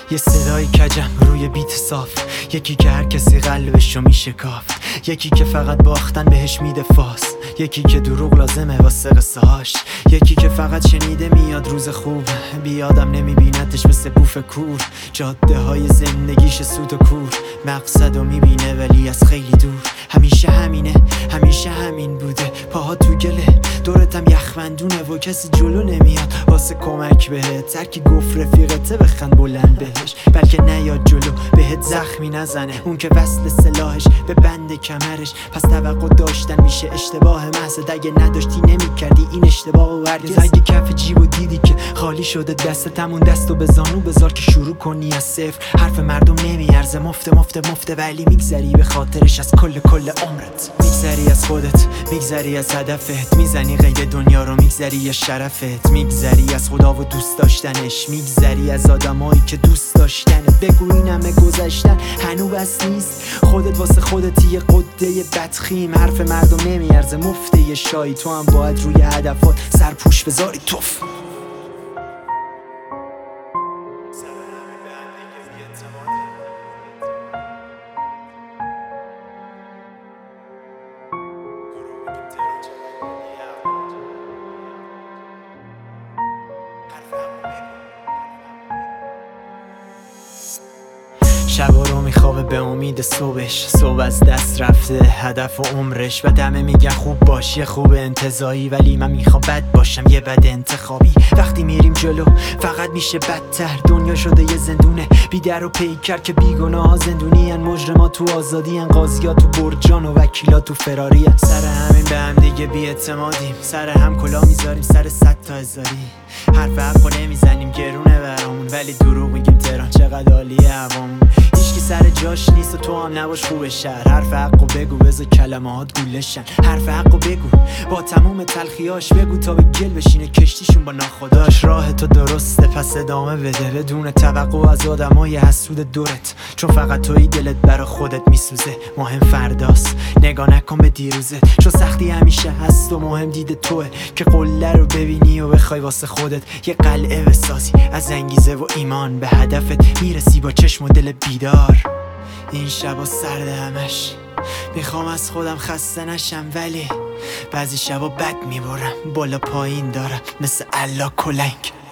یه صدای کجم روی بیت صاف، یکی که هر کسی قلبشو میشه کاف، یکی که فقط باختن بهش میده فاس، یکی که دروغ لازمه واسه قصه هاش، یکی که فقط شنیده میاد روز خوب، بیادم نمیبینتش مثل بوف کور. جاده های زندگیش سود و کور، مقصدو میبینه ولی از خیلی دور. همیشه همینه، همیشه همین بوده، پاها تو گله، دورتم یخبندونه و کسی جلو نمیاد واسه کمک بهت. ترکی گفت رفیقته بخند بلند بهش، بلکه نیاد جلو بهت زخمی نزنه. اون که وصل سلاحش به بند کمرش، پس توقع داشتن میشه اشتباه محض. اگه نداشتی نمیکردی این اشتباه و هرگز. اگه کف جیبو دیدی که خالی شده دستتمون، دستو به زانو بذار که شروع کنی از صفر. حرف مردم نمیارزه، مفته ولی میگذری به خاطرش از کل عمرت. میگذری از خودت، میگذری از هدفت، میزنی قید دنیا رو، میگذری یا شرفت. میگذری از خدا و دوست داشتنش، میگذری از آدمایی که دوست داشتنه. بگو این همه گذشتن هنو بس نیست، خودت واسه خودت یه قده بدخیم. حرف مردم نمیارزه، مفته یه شایی. تو هم باید روی هدفات سرپوش بذاری توف. شبا رو میخوابه به امید صبحش، صبح از دست رفته هدف و عمرش. و دمه میگن خوب باش، یه خوب انتظایی، ولی من میخوام بد باشم، یه بد انتخابی. وقتی میریم جلو فقط میشه بدتر، دنیا شده یه زندونه بی در و پیکر که بیگناه ها زندونی ان، مجرما تو آزادی ان، قاضیا تو برجان و وکیلا تو فراری ان. سر همین به هم دیگه بی اعتمادیم، سر هم کلا میذاریم سر 100 تا هزاری. حرف حقو نمیزنیم گرونه برامون، ولی دروغ میگیم تهران چقدر عالیه هوامون. هیچکی سر جاش نیست و تو هم نباش خوب شهر. حرف حقو بگو بذار کلمات گولشن، حرف حقو بگو با تموم تلخیاش، بگو تا به گل بشینه کشتیشون با ناخداش. راه تو درسته پس ادامه بده، بدون توقع از آدمای حسود دورت، چون فقط توی دلت برا خودت میسوزه. مهم فرداست، نگاه نکن به دیروزت، چون سختی همیشه هست و مهم دید توه که قله رو ببینی و بخوای واسه خودت یه قلعه بسازی. از انگیزه و ایمان به هدفت میرسی با چشم و دل بیدار. این شبا سرد همش، میخوام از خودم خسته نشم، ولی بعضی شبا بد میبرم، بالا پایین دارم مثل الا کلنگ.